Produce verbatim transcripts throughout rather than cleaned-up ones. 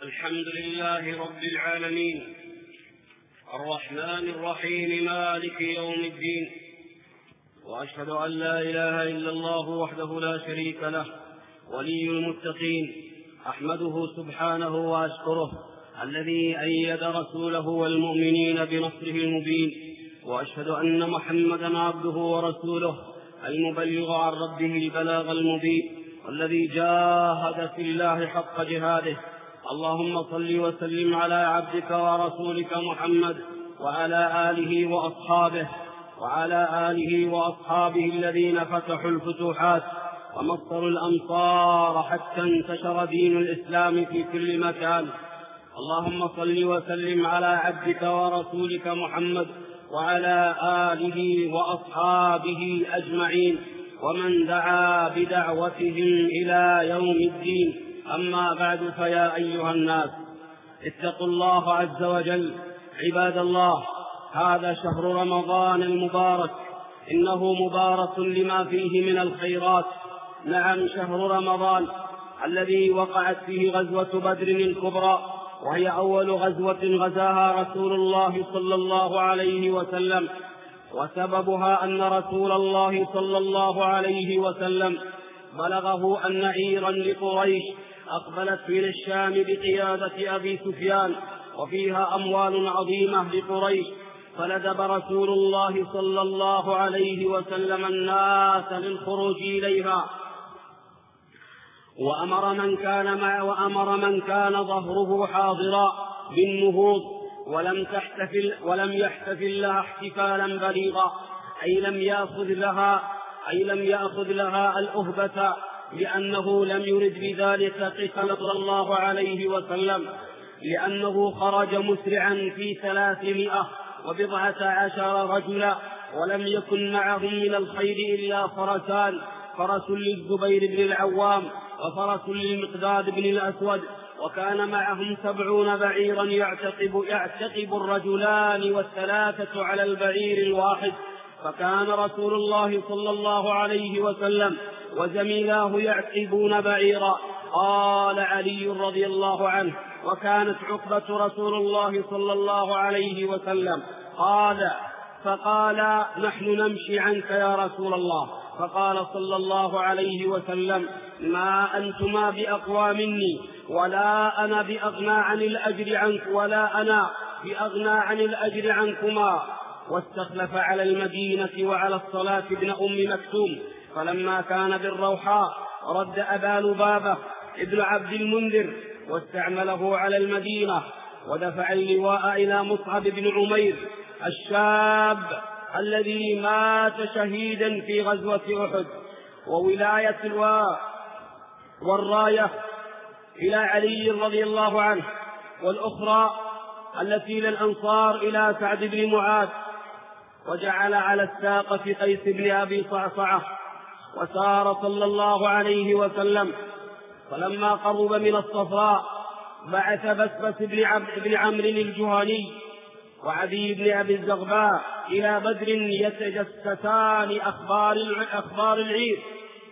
الحمد لله رب العالمين الرحمن الرحيم مالك يوم الدين، وأشهد أن لا إله إلا الله وحده لا شريك له ولي المتقين. أحمده سبحانه وأشكره الذي أيد رسوله والمؤمنين بنصره المبين، وأشهد أن محمدا عبده ورسوله المبلغ عن ربه البلاغ المبين، والذي جاهد في الله حق جهاده. اللهم صل وسلم على عبدك ورسولك محمد وعلى آله وأصحابه وعلى آله وأصحابه الذين فتحوا الفتوحات ومصروا الأمصار حتى انتشر دين الإسلام في كل مكان. اللهم صل وسلم على عبدك ورسولك محمد وعلى آله وأصحابه أجمعين ومن دعا بدعوتهم إلى يوم الدين. أما بعد، فيا أيها الناس اتقوا الله عز وجل. عباد الله، هذا شهر رمضان المبارك، إنه مبارك لما فيه من الخيرات. نعم، شهر رمضان الذي وقعت فيه غزوة بدر الكبرى، وهي أول غزوة غزاها رسول الله صلى الله عليه وسلم، وسببها أن رسول الله صلى الله عليه وسلم بلغه أن عيرا لقريش أقبلت من الشام بقيادة أبي سفيان، وفيها أموال عظيمة لقريش، فندب رسول الله صلى الله عليه وسلم الناس للخروج إليها، وأمر من كان معه وأمر من كان ظهره حاضرا بالنهوض، ولم تحتفل ولم يحتفل لها احتفالا بليغا، أي لم يأخذ لها أي لم يأخذ لها الأهبة، لأنه لم يرد بذلك قتال صلى الله عليه وسلم، لأنه خرج مسرعا في ثلاثمائة وبضعة عشر رجلا، ولم يكن معهم من الخير إلا فرسان، فرس للزبير بن العوام وفرس للمقداد بن الأسود، وكان معهم سبعون بعيرا يعتقب, يعتقب الرجلان والثلاثة على البعير الواحد. فكان رسول الله صلى الله عليه وسلم وزميلاه يعقبون بعيرا. قال علي رضي الله عنه: وكانت عقبة رسول الله صلى الله عليه وسلم. قال فقال: نحن نمشي عنك يا رسول الله. فقال صلى الله عليه وسلم: ما أنتما بأقوى مني، ولا أنا بأغنى عن الأجر عنك ولا أنا بأغنى عن الأجر عنكما. واستخلف على المدينة وعلى الصلاة ابن أم مكتوم. فلما كان بالروحاء رد أبا لبابة ابن عبد المنذر واستعمله على المدينة، ودفع اللواء إلى مصعب بن عمير الشاب الذي مات شهيدا في غزوة أحد، وولاية اللواء والراية إلى علي رضي الله عنه، والأخرى التي للأنصار إلى سعد بن معاذ، وجعل على الساقة قيس بن أبي صعصعة. وسار صلى الله عليه وسلم، فلما قرب من الصفراء بعث بسبس بن عمرو الجهني وعدي بن أبي الزغباء إلى بدر يتجسسان أخبار أخبار العير.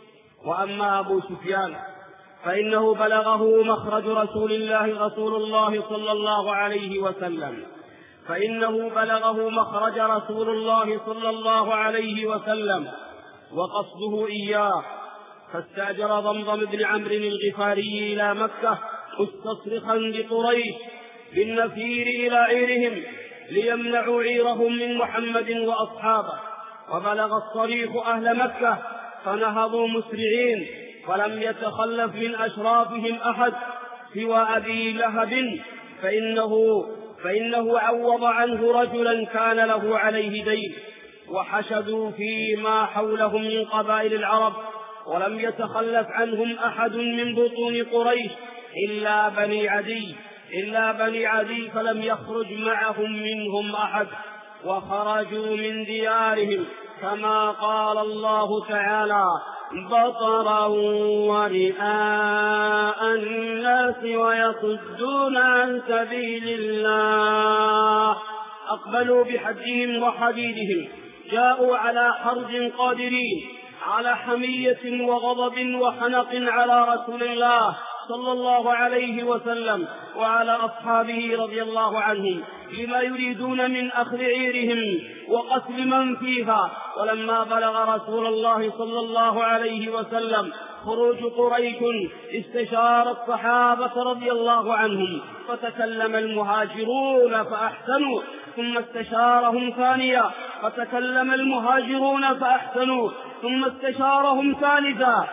وأما أبو سفيان فإنه بلغه مخرج رسول الله رسول الله صلى الله عليه وسلم فإنه بلغه مخرج رسول الله صلى الله عليه وسلم وقصده إياه، فاستأجر ضمضم بن عمرو الغفاري إلى مكة مستصرخا لقريش بالنفير إلى عيرهم ليمنعوا عيرهم من محمد وأصحابه. وبلغ الصريخ أهل مكة فنهضوا مسرعين، فلم يتخلف من أشرافهم أحد سوى أبي لهب، فإنه, فإنه عوض عنه رجلا كان له عليه دين، وحشدوا فيما حولهم من قبائل العرب، ولم يتخلف عنهم أحد من بطون قريش إلا بني عدي إلا بني عدي فلم يخرج معهم منهم أحد، وخرجوا من ديارهم كما قال الله تعالى: بطرا ورئاء الناس ويصدون عن سبيل الله. أقبلوا بحجهم وحديدهم، جاءوا على حرب قادرين، على حمية وغضب وحنق على رسول الله صلى الله عليه وسلم وعلى أصحابه رضي الله عنهم لما يريدون من أخذ عيرهم وقتل من فيها. ولما بلغ رسول الله صلى الله عليه وسلم خروج قريش استشار الصحابة رضي الله عنهم، فتكلم المهاجرون فأحسنوا، ثم استشارهم ثانيا، فتكلم المهاجرون فأحسنوا، ثم استشارهم ثالثا،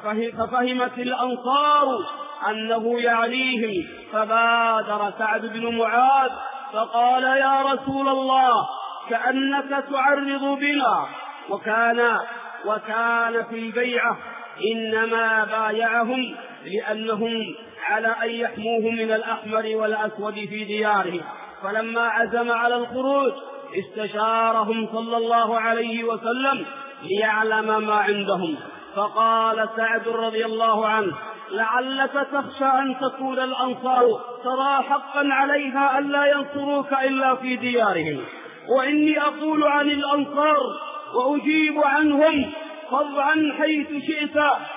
ففهمت الأنصار أنه يعنيهم، فبادر سعد بن معاذ فقال: يا رسول الله، كأنك تعرض بنا. وكان وكان في البيعة إنما بايعهم لأنهم على أن يحموه من الأحمر والأسود في ديارهم، فلما عزم على الخروج استشارهم صلى الله عليه وسلم ليعلم ما عندهم. فقال سعد رضي الله عنه: لعلك تخشى أن تقول الأنصار ترى حقا عليها ألا ينصروك إلا في ديارهم، وإني أقول عن الأنصار وأجيب عنهم: خذ عن حيث شئت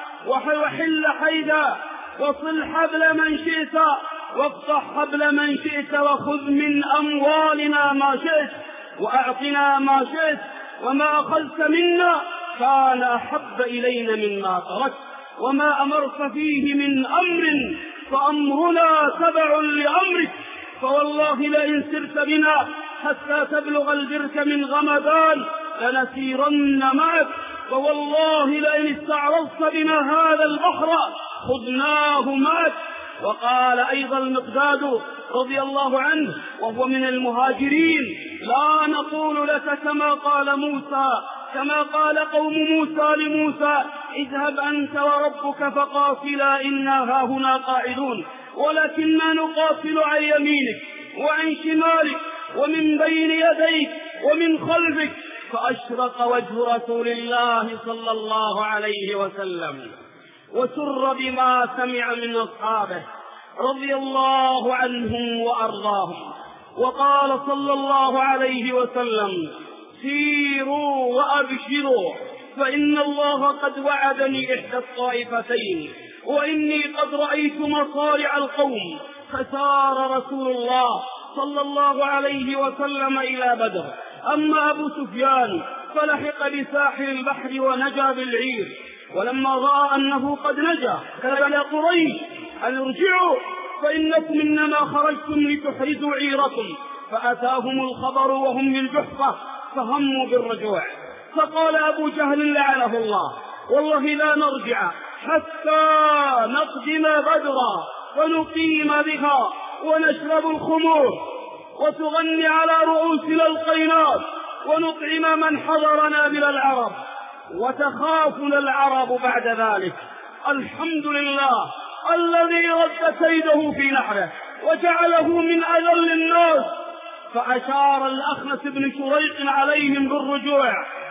وحل حيدا، وصل حبل من شئت واقطع حبل من شئت، وخذ من أموالنا ما شئت وأعطنا ما شئت، وما أخذت منا كان أحب إلينا مما تركت، وما أمرت فيه من أمر فأمرنا تبع لأمرك، فوالله لئن سرت بنا حتى تبلغ البرك من غمدان لنسيرن معك، فوالله لئن استعرضت بنا هذا البحر خذناه معك. وقال أيضا المقداد رضي الله عنه وهو من المهاجرين: لا نقول لك كما قال موسى كما قال قوم موسى لموسى: اذهب أنت وربك فقاتلا إنا هاهنا قاعدون، ولكننا نقاتل عن يمينك وعن شمالك ومن بين يديك ومن خلفك. فأشرق وجه رسول الله صلى الله عليه وسلم وسر بما سمع من أصحابه رضي الله عنهم وأرضاهم، وقال صلى الله عليه وسلم: سيروا وأبشروا، فإن الله قد وعدني إحدى الطائفتين، وإني قد رأيت مصارع القوم. فسار رسول الله صلى الله عليه وسلم إلى بدر. أما أبو سفيان فلحق بساحل البحر ونجا بالعير، ولما رأى أنه قد نجا قال يا قريش أن ارجعوا فإنكم إنما خرجتم لتحرزوا عيركم. فأتاهم الخبر وهم بالجحفة فهموا بالرجوع. فقال أبو جهل لعنه الله: والله لا نرجع حتى نقدم بدرا ونقيم بها ونشرب الخمور وتغني على رؤوسنا القينات ونطعم من حضرنا من العرب وتخافنا العرب بعد ذلك. الحمد لله الذي رد كيده في نحره وجعله من أذل الناس. فأشار الأخنس بن شريق عليهم بالرجوع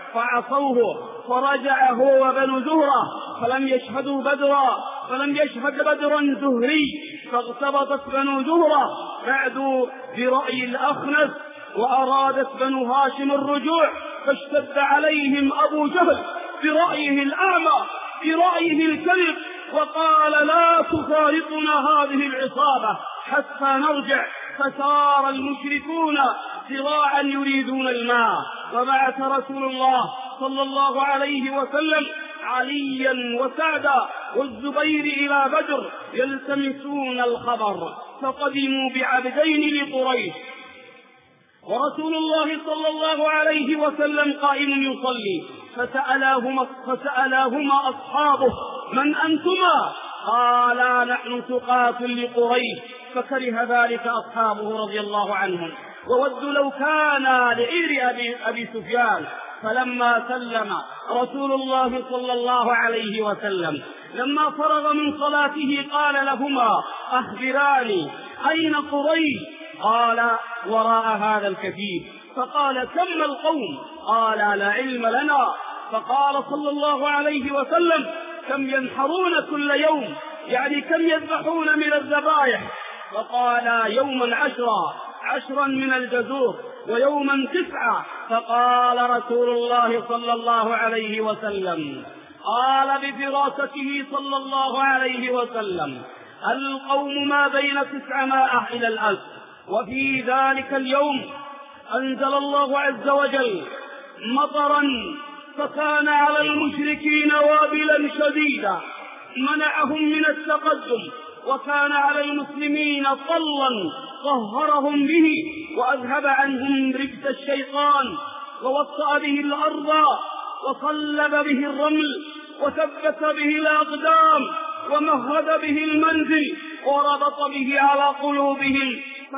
فعصوه، فرجع هو وبنو زهرة فلم يشهدوا بدرا فلم يشهد بدرا زهري، فاغتبطت بنو زهرة بعد برأي الأخنس، وأرادت بنو هاشم الرجوع، فاشتد عليهم أبو جهل برأيه الأعمى برأيه الكذب، وقال: لا تفارقنا هذه العصابة حتى نرجع. فسار المشركون سراعا يريدون الماء، وبعث رسول الله صلى الله عليه وسلم عليا وسعدا والزبير إلى بدر يلتمسون الخبر، فقدموا بعبدين لقريش، ورسول الله صلى الله عليه وسلم قائم يصلي، فسألاهما, فسألاهما أصحابه: من أنتما؟ قالا: نحن تقاتل لقريش. فكره ذلك أصحابه رضي الله عنهم، وودوا لو كان لعير أبي, أبي سفيان. فلما سلم رسول الله صلى الله عليه وسلم لما فرغ من صلاته قال لهما: أخبراني أين قريش؟ قال: وراء هذا الكتيب. فقال: كم القوم؟ قال: لا علم لنا. فقال صلى الله عليه وسلم: كم ينحرون كل يوم؟ يعني كم يذبحون من الذبائح؟ فقال: يوما عشرا عشرا من الجزور، ويوما تسعة. فقال رسول الله صلى الله عليه وسلم: قال بفراسته صلى الله عليه وسلم: القوم ما بين تسعمائة إلى الألف. وفي ذلك اليوم أنزل الله عز وجل مطرا فكان على المشركين وابلا شديدا منعهم من التقدم، وكان على المسلمين طلا طهرهم به وأذهب عنهم رجس الشيطان، ووطأ به الأرض وصلب به الرمل وثبت به الأقدام ومهد به المنزل وربط به على قلوبهم.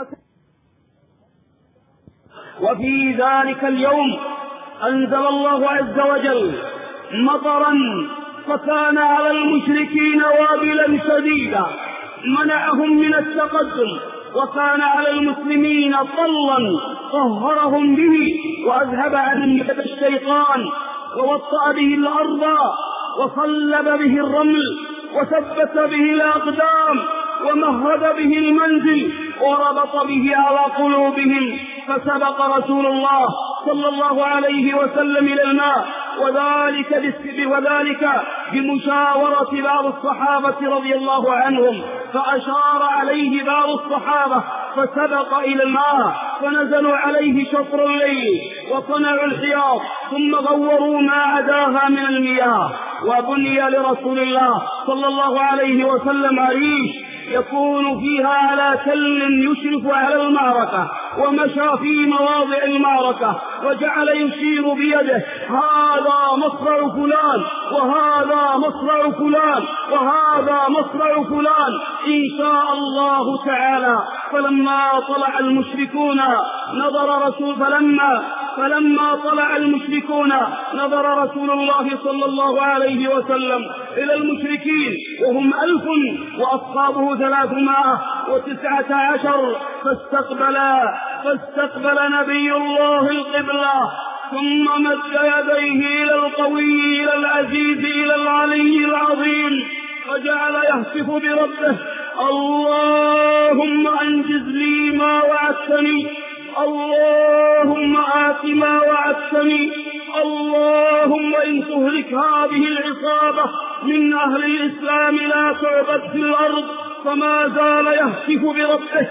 وفي ذلك اليوم أنزل الله عز وجل مطرا فكان على المشركين وابلا شديدا منعهم من التقدم، وكان على المسلمين طلا طهرهم به وأذهب عنهم رجس الشيطان، ووطأ به الأرض وصلب به الرمل وثبت به الأقدام ومهد به المنزل وربط به على قلوبهم، فسبق رسول الله صلى الله عليه وسلم إلى الماء، وذلك, وذلك بمشاورة بعض الصحابة رضي الله عنهم، فأشار عليه بعض الصحابة فسبق إلى الماء، فنزلوا عليه شطر الليل وصنعوا الحياض ثم غوروا ما عداها من المياه. وبني لرسول الله صلى الله عليه وسلم عريش يكون فيها على تل يشرف على المعركة، ومشى في مواضع المعركة وجعل يشير بيده هذا مصرع فلان وهذا مصرع فلان وهذا مصرع فلان إن شاء الله تعالى. فلما طلع المشركون نظر رسول فلما فلما طلع المشركون نظر رسول الله صلى الله عليه وسلم إلى المشركين وهم ألف وأصحابه ثلاثمائة وتسعة عشر، فاستقبلا فاستقبل نبي الله القبلة ثم مد يديه إلى القوي إلى العزيز إلى العلي العظيم، وجعل يهتف بربه: اللهم أنجز لي ما وعدتني، اللهم آت ما وعدتني، اللهم إن تهلك هذه العصابة من أهل الإسلام لا تعبد في الأرض. فما زال يهتف بربه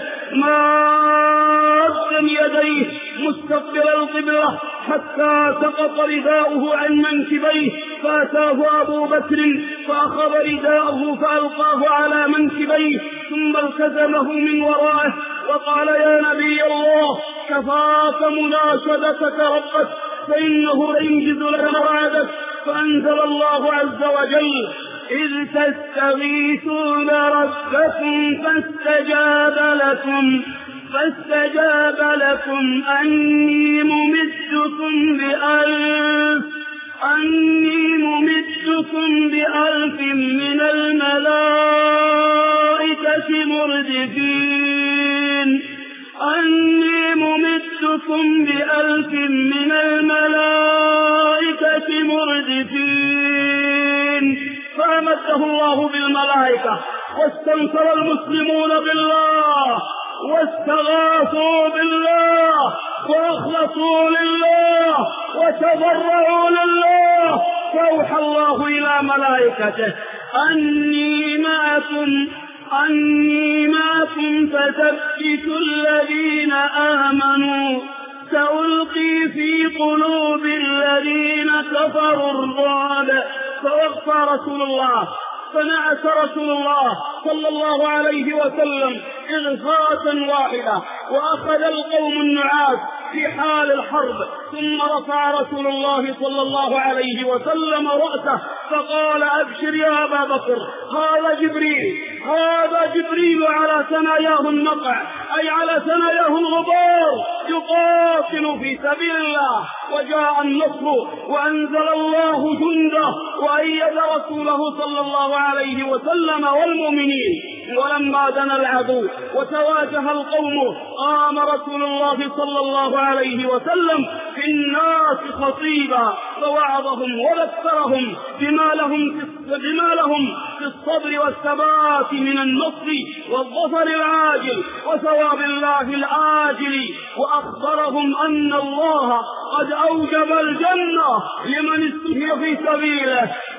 مادًا يديه مستقبل القبلة حتى سقط رداؤه عن منكبيه، فأتاه أبو بكر فأخذ رداءه فألقاه على منكبيه ثم التزمه من ورائه وقال: يا نبي الله كفاك مناشدتك ربك فإنه ينجز لنا وعدك. فأنزل الله عز وجل: إذ تستغيثون ربكم فاستجاب لكم فاستجاب لكم أني ممدكم بألف أني ممدكم بألف من الملائكة مردفين أني ممدكم بألف من الملائكة مردفين. فأمده الله بالملائكة، واستنصر المسلمون بالله واستغاثوا بالله وأخلصوا لله وتضرعوا لله، فأوحى الله إلى ملائكته: أني معكم أني معكم فثبتوا الذين آمنوا سألقي في قلوب الذين كفروا الرعب. فوقف رسول الله فنعس رسول الله صلى الله عليه وسلم إغفاءة واحدة، وأخذ القوم النعاس في حال الحرب، ثم رفع رسول الله صلى الله عليه وسلم رأسه فقال: أبشر يا أبا بكر، هذا جبريل هذا جبريل على ثناياه النقع، أي على ثناياه الغبار، يقاتل في سبيل الله. وجاء النصر وأنزل الله جنده وأيد رسوله صلى الله عليه وسلم والمؤمنين. ولما دنا العدو وتواجه القوم قام رسول الله صلى الله عليه وسلم في الناس خطيبا فوعظهم وذكرهم بما لهم بما لهم في الصبر والثبات من النصر والظفر العاجل وثواب الله العاجل، وأخبرهم أن الله قد أوجب الجنة لمن استشهد في سبيله.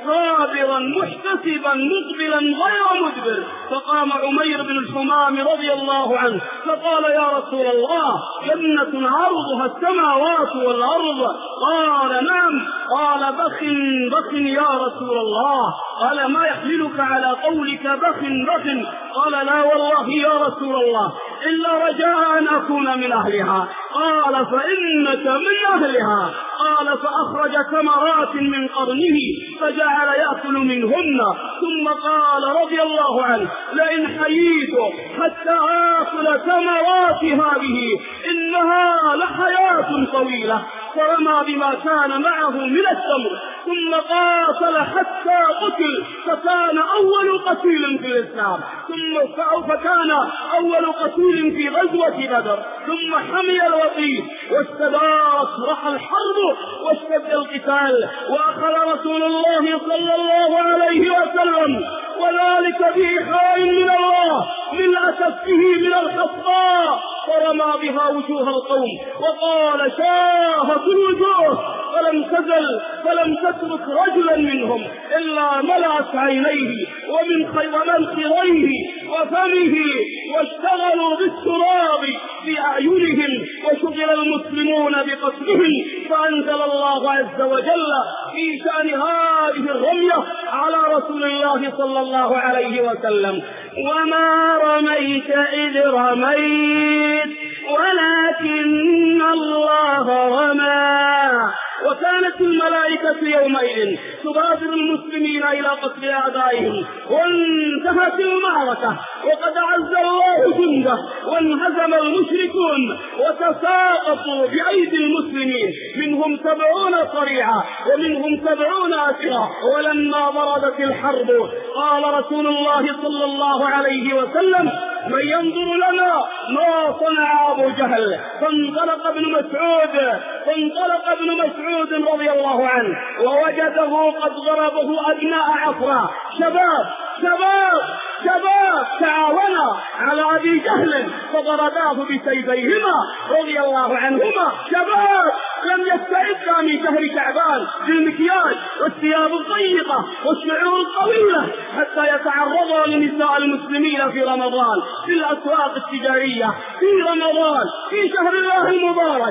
صابرا محتسبا مقبلا غير مدبر. فقام عمير بن الحمام رضي الله عنه فقال يا رسول الله جنة عرضها السماوات والأرض؟ قال نعم. قال بخ بخ يا رسول الله. قال ما يحملك على قولك بخ بخ؟ قال لا والله يا رسول الله إلا رجاء أن أكون من أهلها. قال فإنك من أهلها. قال فأخرج ثمرات من قرنه فجعل يأكل منهن، ثم قال رضي الله عنه لئن حييت حتى آكل ثمرات هذه إنها لحياة طويلة. فرمى بما كان معه من التمر ثم قاتل حتى قتل، فكان أول قتيل في الإسلام، ثم فكان أول قتيل في غزوة بدر. ثم حمي الوطيس واستدارت رح الحرب واشتد القتال، وأخذ رسول الله صلى الله عليه وسلم وذلك بإيحاء من الله من أسفه من الخصباء، فرمى بها وجوه القوم وقال شاهت الوجوه، فلم تزل فلم تترك رجلا منهم إلا ملأت عينيه ومن خيريه وفمه، واشتغلوا بالتراب في أعينهم وشغل المسلمون بقتلهم. فأنزل الله عز وجل في شأن هذه الرمية على رسول الله صلى الله عليه وسلم وما رميت إذ رميت ولكن الله رمى. وكانت الملائكة يومئذ تبادر المسلمين إلى قتل أعدائهم، وانتهت المعركة وقد أعز الله جنده وانهزم المشركون وتساقطوا بأيدي المسلمين، منهم سبعون صريعا ومنهم سبعون أسرى. ولما بردت الحرب قال رسول الله صلى الله عليه وسلم من ينظر لنا ما صنع أبو جهل. فانطلق ابن مسعود فانطلق ابن مسعود رضي الله عنه ووجده قد ضربه أبناء عفرة، شباب شباب شباب تعاونا على أبي جهل فضرباه بسيفيهما رضي الله عنهما. شباب لم يستعد من شهر شعبان بالمكياج والثياب الضيقة والشعور الطويلة حتى يتعرضا لنساء المسلمين في رمضان في الأسواق التجارية في رمضان في شهر الله المبارك.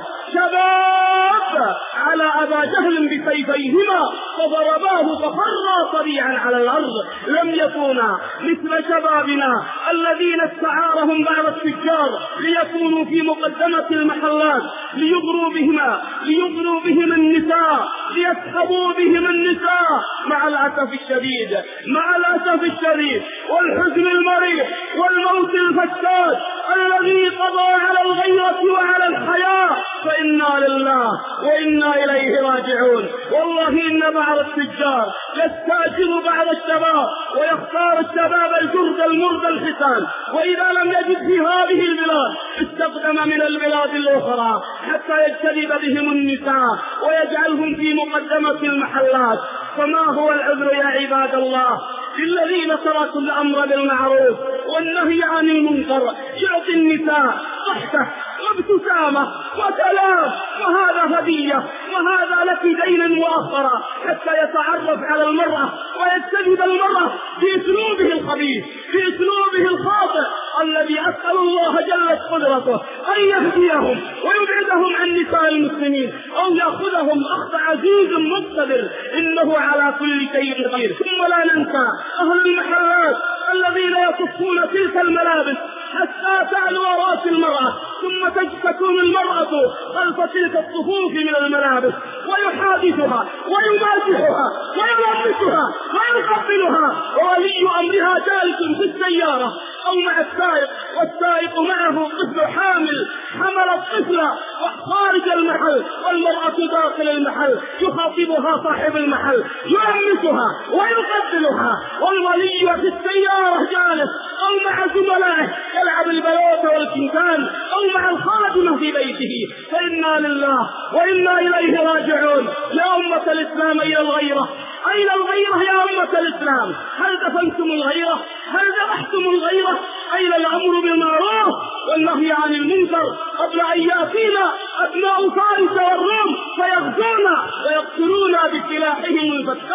شباب على أبا جهل بسيفيهما فضرباه فخر صريعا على الأرض. لم يكونا مثل شبابنا الذين استعارهم بعض التجار ليكونوا في مقدمة المحلات ليغروا بهما ليغروا بهم النساء ليسحبوا بهم النساء. مع الأسف الشديد مع الأسف الشديد والحزن المريح والموت الفتاك الذي قضى على الغيرة وعلى الحياة، فإنا لله وإنا إليه راجعون. والله إن بعض التجار يستأجر بعض الشباب ويختار الشباب الجرد المرد الحسان، وإذا لم يجد في هذه البلاد استقدم من البلاد الأخرى حتى يجتلب بهم النساء ويجعلهم في مقدمة المحلات. فما هو العذر يا عباد الله للذين تركوا الأمر بالمعروف والنهي عن المنكر؟ يعطي النساء ضحكة وابتسامة وكلام وهذا هدية وهذا لك دينا مؤخرا حتى يتعرف على المرأة ويجتذب المرأة بأسلوبه الخبيث بأسلوبه الخاطئ الذي أسأل الله جلت قدرته أن يهديهم ويبعدهم عن نساء المسلمين أو يأخذهم أخذ عزيز مقتدر إنه على كل شيء قدير. ثم لا ننسى أهل المحلات الذين يصفون تلك الملابس حتى تعلو رأس المرأة ثم تكون المرأة خلف تلك الصفوف من الملابس ويحادثها ويمازحها ويلمسها ويقبلها وولي أمرها جالس في السيارة أو مع السائق والسائق معه طفل حامل حمل الطفل خارج المحل والمرأة داخل المحل يخاطبها صاحب المحل يلمسها ويقبلها والولي في السيارة جالس أو مع زملائه يلعب البلوت والكنكان أو مع الخادمة في بيته. فإنا لله وإنا إليه راجعون. يا أمة الإسلام أين الغيرة؟ أين الغيرة يا أمة الإسلام؟ هل دفنتم الغيرة؟ هل ذبحتم الغيرة؟ أين الأمر بالمعروف والنهي عن المنكر قبل أن يأتينا أبناء فارس والروم فيغزونا ويقتلونا بسلاحهم الفتاك؟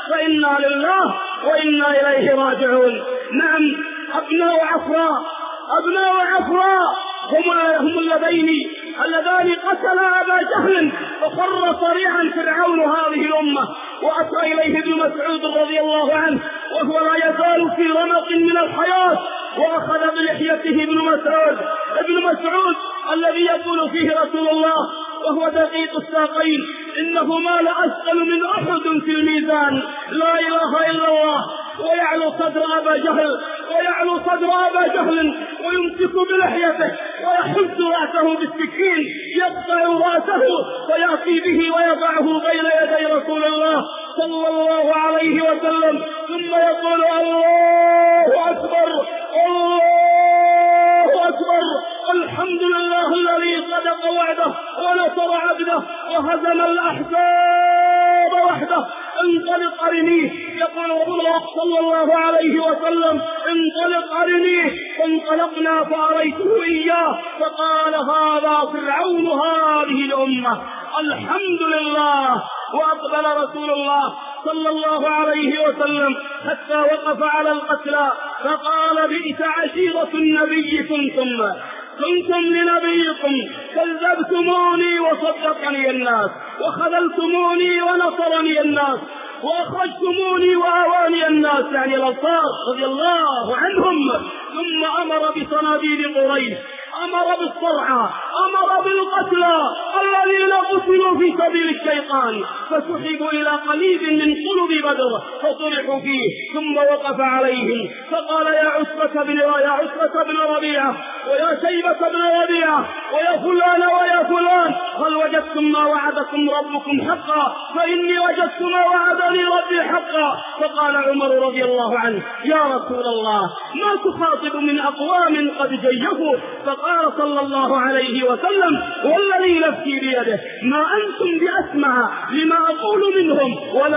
فإنا لله وإنا إليه راجعون. نعم، أبناء عفراء أبناء عفراء هم هم اللذين اللذان قتلا أبا جهل فخر صريعا فرعون هذه الأمة. وأتى إليه ابن مسعود رضي الله عنه وهو لا يزال في رمق من الحياة، وأخذ بلحيته ابن مسعود ابن مسعود الذي يقول فيه رسول الله وهو دقيق الساقين: إنهما لأثقل من أحد في الميزان، لا إله إلا الله. ويعلو صدر أبا جهل ويعلو صدر أبا جهل ويمسك بلحيته ويحز رأسه بالسكين، يقطع رأسه ويأتي به ويضعه بين يدي رسول الله صلى الله عليه وسلم، ثم يقول: الله أكبر الله أكبر، الحمد لله الذي صدق وعده ونصر عبده وهزم الأحزاب وحده، انطلق أرنيه. يقول الله صلى الله عليه وسلم: انطلق أرنيه. فانطلقنا فأريته إياه فقال: هذا فرعون هذه الأمة، الحمد لله. وأقبل رسول الله صلى الله عليه وسلم حتى وقف على القتلى فقال: بئس عشيرة النبي كنتم كنتم لنبيكم، كذبتموني وصدقني الناس، وخذلتموني ونصرني الناس، وأخرجتموني وآواني الناس، يعني الأنصار رضي الله عنهم. ثم أمر بصناديد قريش، أمر بالصرعى، أمر بالقتلى الذين قتلوا في سبيل الشيطان، فسحبوا إلى قليب من قلب بدر فطرحوا فيه. ثم وقف عليهم فقال: يا عتبة بن يا عتبة بن ربيعة ويا شيبة بن ربيعة ويا فلان ويا فلان، هل وجدتم ما وعدكم ربكم حقا؟ فإني وجدت ما وعدني ربي حقا. فقال عمر رضي الله عنه: يا رسول الله، ما تخاطب من أقوام قد جيفوا؟ فقال صلى الله عليه وسلم: والذي نفسي بيده ما أنتم بأسمع لما أقول منهم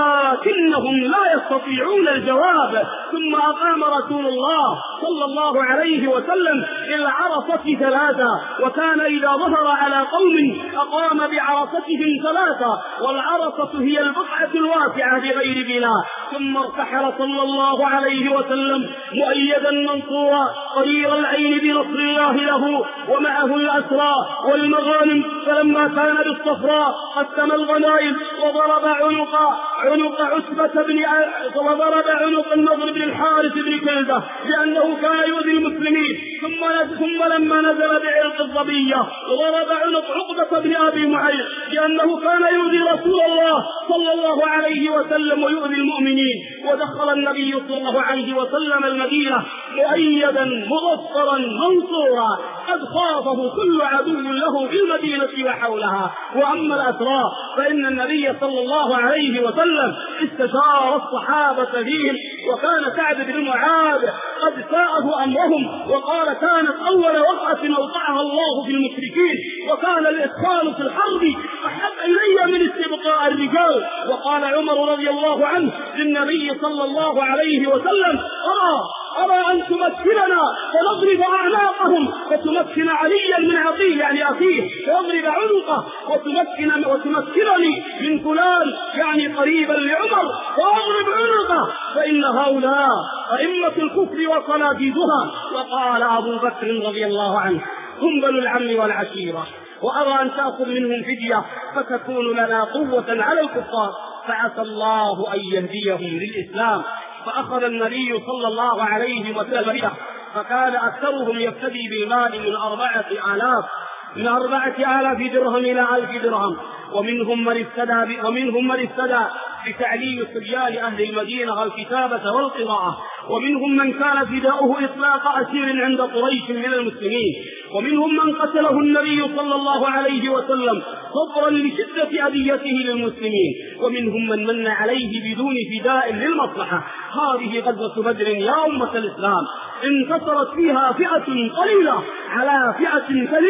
ولكنهم لا يستطيعون الجواب. ثم أقام رسول الله صلى الله عليه وسلم العرصة ثلاثة، وكان إذا ظهر على قوم أقام بعرصتهم ثلاثة، والعرصة هي البقعة الواسعة بغير بناء. ثم ارتحل صلى الله عليه وسلم مؤيدا منصورا قرير العين بنصر الله له ومعه الأسرى والمغانم. فلما كان بالصفراء قسم الغنائم وضرب عنق عنق عتبة بن وضرب عنق النضر بن الحارث بن كلدة لأنه كان يؤذي المسلمين. ثم ثم لما نزل بعرق الظبية ضرب عنق عقبة بن أبي معيط لأنه كان يؤذي رسول الله صلى الله عليه وسلم ويؤذي المؤمنين. ودخل النبي صلى الله عليه وسلم المدينة مؤيدا مظفرا منصورا قد خافه كل عدو له في المدينة وحولها. وأما الأسرى فإن النبي صلى الله عليه وسلم استشار الصحابة فيهم، وكان سعد بن معاذ قد ساءه أمرهم وقال: كانت أول وقعة أوقعها الله في المشركين، وكان الإدخال في الحرب أحب إلي من استبقاء الرجال. وقال عمر رضي الله عنه للنبي صلى الله عليه وسلم: أرى أرى أن تمكننا فنضرب أعناقهم، فتمكن عليا من عقيل يعني أخيه فيضرب عنقه، وتمكن وتمكنني من فلان يعني قريبا لعمر فأضرب عنقه، فإن هؤلاء أئمة الكفر وصناديدها. وقال أبو بكر رضي الله عنه: هم بنو العم والعشيرة، وأرى أن تأخذ منهم فدية فتكون لنا قوة على الكفار، فعسى الله أن يهديهم للإسلام. فأخذ النبي صلى الله عليه وسلم فكان أكثرهم يفتدي بالمال من أربعة آلاف من أربعة آلاف درهم إلى ألف درهم، ومنهم من افتدى ومنهم من افتدى بتعليم صبيان أهل المدينة الكتابة والقراءة، ومنهم من كان فداؤه إطلاق أسير عند قريش من المسلمين، ومنهم من قتله النبي صلى الله عليه وسلم صبرا لشدة أذيته للمسلمين، ومنهم من من عليه بدون فداء للمصلحة. هذه غزوة بدر يا أمة الإسلام انتصرت فيها فئة قليلة على فئة كثيرة،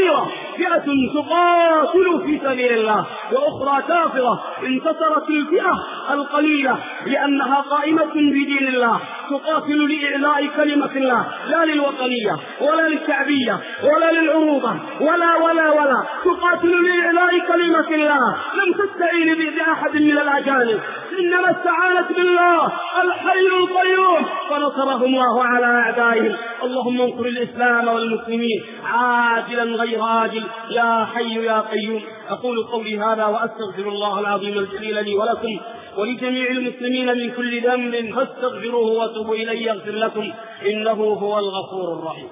فئة تقاتل في سبيل الله وأخرى كافرة. انتصرت الفئة القليلة لأنها قائمة بدين الله تقاتل لإعلاء كلمة الله، لا للوطنية ولا للشعبية ولا للعروبة ولا ولا ولا تقاتل لإعلاء كلمة الله. لم تستعين بأحد من الأجانب، إنما استعانت بالله الحي القيوم فنصرهم الله على أعدائهم. اللهم انصر الإسلام والمسلمين عاجلا غير آجل يا حي يا قيوم. أقول قولي هذا وأستغفر الله العظيم الجليل لي ولكم ولجميع المسلمين من كل ذنب فاستغفروه وتوبوا إليه يغفر لكم إنه هو الغفور الرحيم.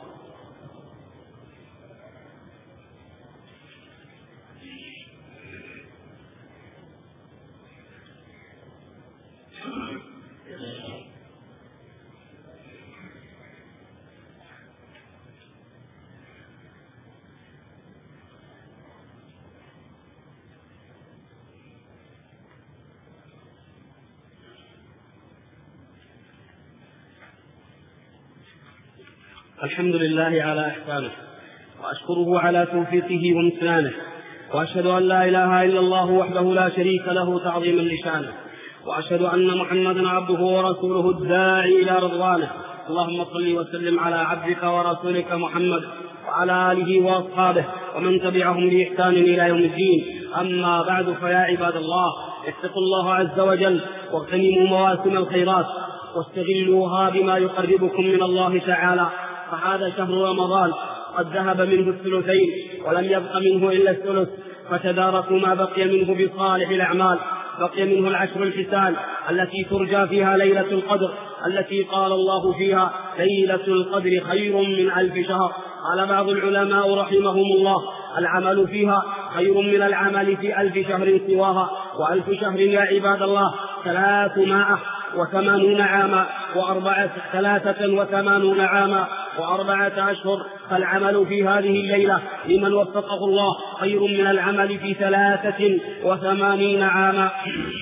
الحمد لله على إحسانه وأشكره على توفيقه وامتنانه، وأشهد أن لا إله إلا الله وحده لا شريك له تعظيما لشانه، وأشهد أن محمدا عبده ورسوله الداعي إلى رضوانه. اللهم صل وسلم على عبدك ورسولك محمد وعلى آله وأصحابه ومن تبعهم بإحسان إلى يوم الدين. أما بعد، فيا عباد الله اتقوا الله عز وجل واغتنموا مواسم الخيرات واستغلوها بما يقربكم من الله تعالى. فهذا شهر رمضان قد ذهب منه الثلثين ولم يبق منه إلا الثلث، فتداركوا ما بقي منه بصالح الأعمال. بقي منه العشر الحسان التي ترجى فيها ليلة القدر، التي قال الله فيها ليلة القدر خير من ألف شهر. قال بعض العلماء رحمهم الله العمل فيها خير من العمل في ألف شهر سواها. وألف شهر يا عباد الله ثلاثمائة وثمانون عاما وأربعة ثلاثة وثمانون عاما وأربعة أشهر. فالعمل في هذه الليلة لمن وفقه الله خير من العمل في ثلاثة وثمانين عاما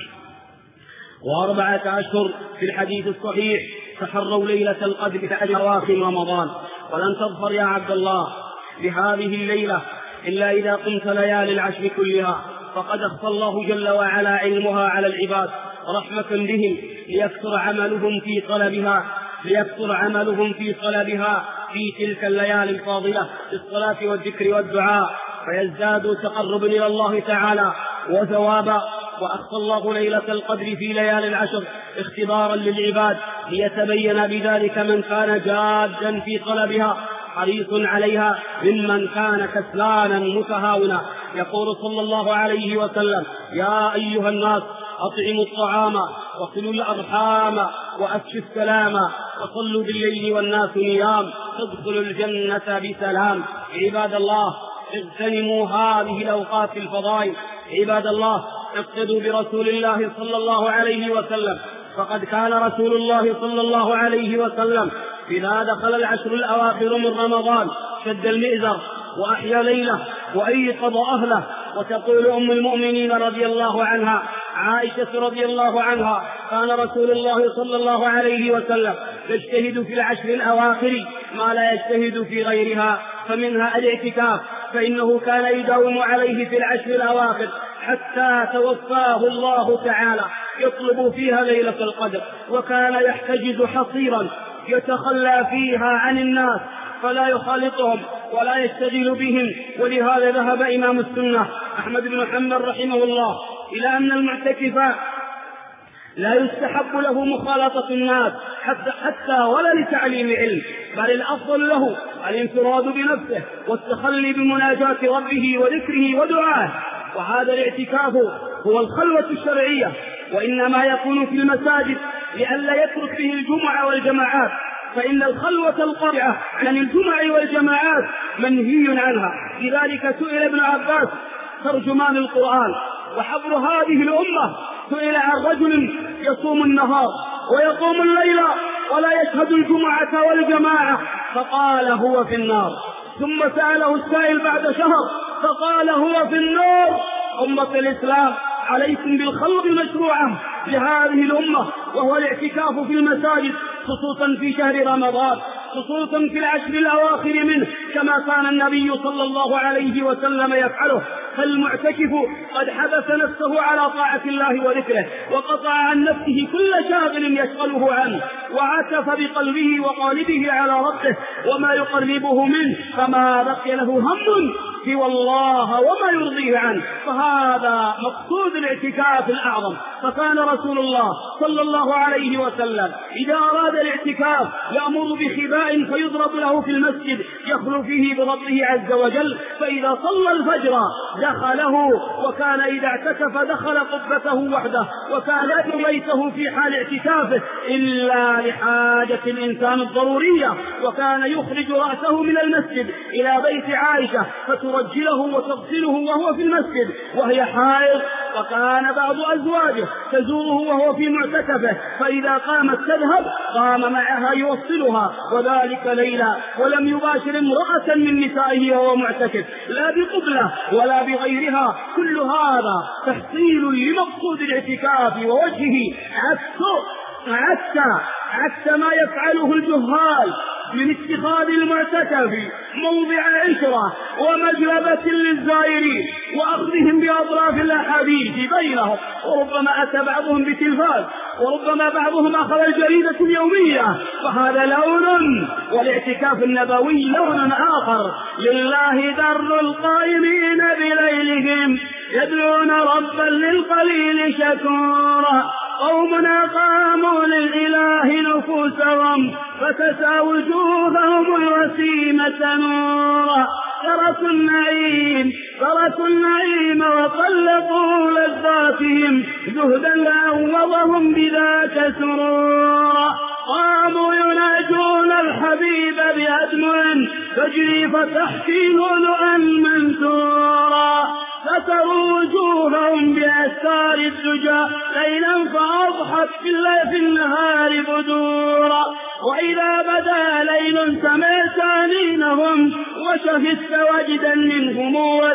وأربعة أشهر. في الحديث الصحيح تحروا ليلة القدر في أواخر رمضان، ولن تظفر يا عبد الله بهذه الليلة إلا إذا قمت ليالي العشر كلها، فقد أخفى الله جل وعلا علمها على العباد رحمة بهم ليكثر عملهم في طلبها ليكثر عملهم في طلبها في تلك الليالي الفاضلة بالصلاة والذكر والدعاء، فيزداد تقربا إلى الله تعالى وثوابا. وأخفى الله ليلة القدر في ليالي العشر اختبارا للعباد ليتبين بذلك من كان جادا في طلبها حريص عليها ممن كان كسلانا متهاونا. يقول صلى الله عليه وسلم: يا أيها الناس أطعموا الطعام وصلوا الأرحام وأفشوا السلام وصلوا بالليل والناس نيام تدخلوا الجنة بسلام. عباد الله اغتنموا هذه الأوقات الفضائل. عباد الله اقتدوا برسول الله صلى الله عليه وسلم، فقد كان رسول الله صلى الله عليه وسلم إذا دخل العشر الأواخر من رمضان شد المئزر وأحيا ليله وأيقظ أهله. وتقول أم المؤمنين رضي الله عنها عائشة رضي الله عنها: كان رسول الله صلى الله عليه وسلم يجتهد في العشر الأواخر ما لا يجتهد في غيرها، فمنها الاعتكاف، فإنه كان يداوم عليه في العشر الأواخر حتى توفاه الله تعالى يطلب فيها ليلة القدر، وكان يحتجز حصيرا يتخلى فيها عن الناس فلا يخالطهم ولا يشتغل بهم. ولهذا ذهب إمام السنة أحمد بن حنبل رحمه الله إلى أن المعتكف لا يستحب له مخالطة الناس حتى, حتى ولا لتعليم علم، بل الأفضل له الانفراد بنفسه والتخلي بمناجاة ربه وذكره ودعائه. وهذا الاعتكاف هو الخلوة الشرعية، وإنما يكون في المساجد لئلا يترك به الجمعة والجماعات، فإن الخلوة القاطعة عن الجمع والجماعات منهي عنها. لذلك سئل ابن عباس ترجمان القرآن وحبر هذه الأمة، سئل عن رجل يصوم النهار ويقوم الليل ولا يشهد الجمعة والجماعة فقال هو في النار. ثم سأله السائل بعد شهر فقال هو في النار. أمة الإسلام، عليكم بالخلق المشروعة لهذه الأمة، وهو الاعتكاف في المساجد خصوصا في شهر رمضان، خصوصا في العشر الأواخر منه، كما كان النبي صلى الله عليه وسلم يفعله. فالمعتكف قد حبس نفسه على طاعة الله وذكره، وقطع عن نفسه كل شاغل يشغله عنه، وعكف بقلبه وقالبه على ربه وما يقربه منه، فما بقي له هم سوى الله وما يرضيه عنه. فهذا مقصود الاعتكاف الأعظم. فكان رسول الله صلى الله عليه وسلم إذا أراد الاعتكاف يأمر بخباء فيضرب له في المسجد يخلو فيه بربه عز وجل، فإذا صلى الفجر دخله، وكان إذا اعتكف دخل قبته وحده، وكان يأتي بيته في حال اعتكافه إلا لحاجة الإنسان الضرورية، وكان يخرج رأسه من المسجد إلى بيت عائشة فترجله وتغسله وهو في المسجد وهي حائض، وكان بعض أزواجه تزوره وهو في معتكفه، فإذا قامت تذهب قام معها يوصلها، وذلك ليلا، ولم يباشر امرأة من نسائه وهو معتكف لا بقبلة ولا بغيرها. كل هذا تحصيل لمقصود الاعتكاف ووجهه، عكس عكس عكس ما يفعله الجهال من اتخاذ المعتكف موضع عشرة ومجلبة للزائرين وأخذهم بأطراف الأحاديث بينهم، وربما أتى بعضهم بتلفاز، وربما بعضهم أخذ الجريدة اليومية، فهذا لون، والاعتكاف النبوي لون آخر. لله در القائمين بليلهم يدعون ربا للقليل شكورا، قوم أقاموا للإله نفوسهم فتسى وجوههم الوسيمة نورا، تركوا النعيم تركوا النعيم وطلقوا لذاتهم زهدا لعوضهم بذاك سرورا، قاموا يناجون الحبيب بأدمع تجري فتحكي لؤلؤا منثورا، فتروا وجوههم بأستار الدجى ليلا فأضحت في النهار بدورا، وإذا بدا ليل سمعت أنينهم وشهدت وجدا منهم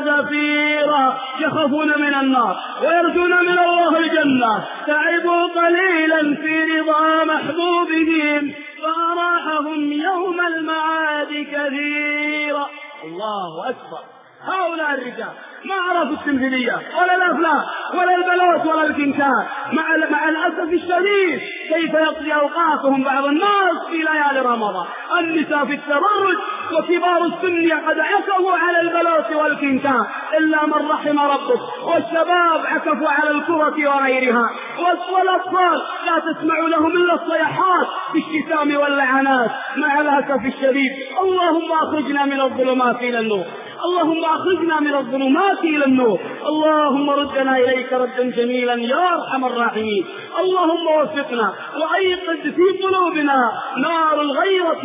وزفيرا، يخافون من النار ويرجون من الله الجنة، تعبوا قليلا في رضا محبوبهم فأراحهم يوم المعاد كثيرا. الله أكبر. هؤلاء الرجال ما عرفوا التمثيلية ولا الأفلام ولا البلوت ولا الكنكان، مع مع الأسف الشديد كيف يقضي أوقاتهم بعض الناس في ليالي رمضان. النساء في التبرج وكبار السن قد عكفوا على البلوت والكنكان إلا من رحم ربك، والشباب عكفوا على الكرة وغيرها، والأطفال لا تسمع لهم إلا الصيحات بالشتام واللعنات مع الأسف الشديد. اللهم أخرجنا من الظلمات إلى النور، اللهم أخرجنا من الظلمات إلى النور، اللهم ردنا إليك ردا جميلا يا أرحم الراحمين. اللهم وفقنا وأيقظ في قلوبنا نار الغيرة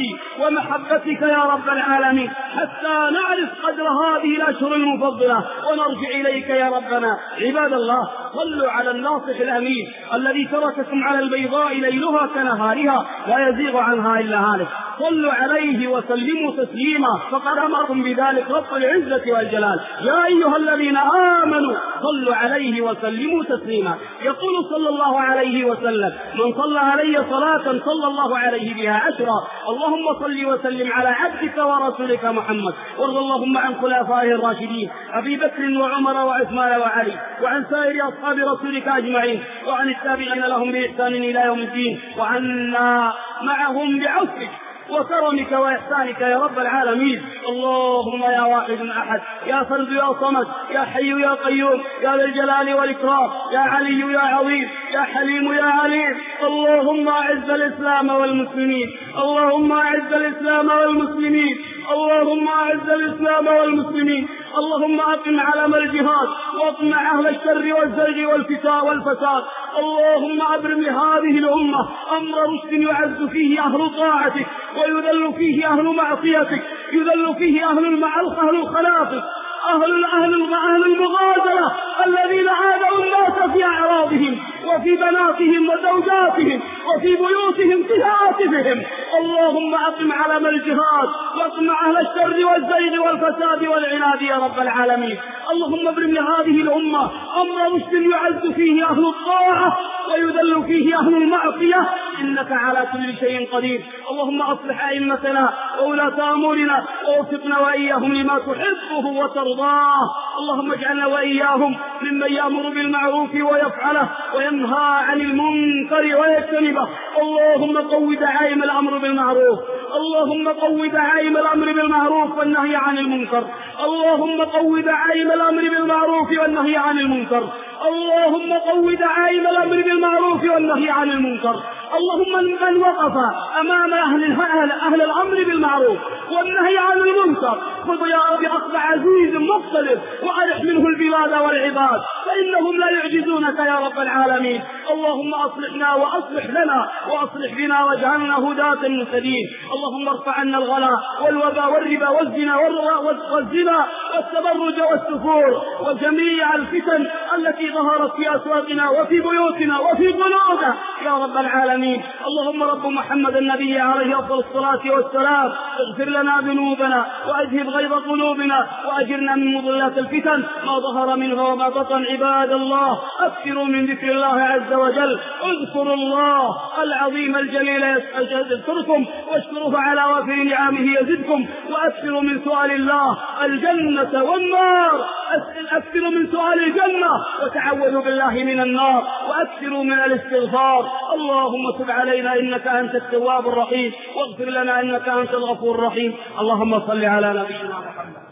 ومحبتك يا رب العالمين حتى نعرف قدر هذه الأشهر المفضلة ونرجع إليك يا ربنا. عباد الله، صلوا على الناصح الأمين الذي ترككم على البيضاء ليلها كنهارها لا يزيغ عنها إلا هالك، صلوا عليه وسلموا تسليما، فقد أمركم بذلك رب العزة والجلال. يا أيها الذين آمنوا صلوا عليه وسلموا تسليما. يقول صلى الله عليه وسلم: من صلى علي صلاة صلى الله عليه بها عشرا. اللهم صل وسلم على عبدك ورسولك محمد، وارض اللهم عن خلفائه الراشدين أبي بكر وعمر وعثمان وعلي، وعن سائر أصحاب رسولك أجمعين، وعن التابعين لهم بإحسان إلى يوم الدين، وعنا معهم بعفوك وكرمك وإحسانك يا رب العالمين. اللهم يا واحد أحد، يا فرد يا صمد، يا حي يا قيوم، يا ذا الجلال والإكرام، يا علي يا عظيم، يا حليم يا عليم. اللهم أعز الإسلام والمسلمين، اللهم أعز الإسلام والمسلمين، اللهم أعز الإسلام والمسلمين. اللهم أقم علم الجهاد واقمع أهل الشر والزيغ والفساد. اللهم أبرم لهذه الأمة أمر رشد يعز فيه أهل طاعتك ويذل فيه أهل معصيتك، يذل فيه أهل أهل الخلافق، أهل أهل أهل المغادرة الذين عادوا الناس في أعراضهم وفي بناتهم وزوجاتهم وفي بيوتهم في هاتفهم. اللهم أقم علم الجهاد واقمع أهل الشر والزيغ والفساد والعناد يا رب العالمين. اللهم ابرم لهذه الأمة أمر رشد يعز فيه أهل الطاعة ويذل فيه أهل المعصية، إنك على كل شيء قدير. اللهم أصلح أئمتنا وولاة أمورنا ووفقنا وإياهم لما تحبه وترضاه. اللهم اجعلنا وإياهم ممن يأمر بالمعروف ويفعله وينهى عن المنكر ويجتنبه. اللهم قو دعائم الأمر بالمعروف اللهم قو دعائم الأمر بالمعروف والنهي عن المنكر. اللهم قو دعائم الأمر بالمعروف والنهي عن المنكر. اللهم قو دعائم الأمر بالمعروف والنهي عن المنكر. اللهم من وقف أمام أهل, أهل, أهل الأمر بالمعروف والنهي عن المنكر خذ يا رب أخذ عزيز مقتدر وأرح منه البلاد والعباد، فإنهم لا يعجزونك يا رب العالمين. اللهم أصلحنا وأصلح لنا وأصلح بنا واجعلنا هداة مهتدين. اللهم ارفع عنا الغلاء والوباء والربا والزنا والزنا والتبرج والسفور وجميع الفتن التي ظهرت في أسواقنا وفي بيوتنا وفي قلوبنا يا رب العالمين. اللهم رب محمد النبي عليه أفضل الصلاة والسلام اغفر لنا ذنوبنا وأذهب غيظ قلوبنا وأجرنا من مضلات الفتن ما ظهر منها وما بطن. عباد الله أكثروا من ذكر الله عز وجل. اذكروا الله العظيم الجليل يذكركم واشكروه على وافر نعمه يزدكم. وأكثروا من سؤال الله الجنة والنار أكثروا من سؤال الجنة وتعوذوا بالله من النار وأكثروا من الاستغفار. اللهم تب علينا إنك أنت التواب الرحيم واغفر لنا إنك أنت الغفور الرحيم. اللهم صل على نبينا محمد.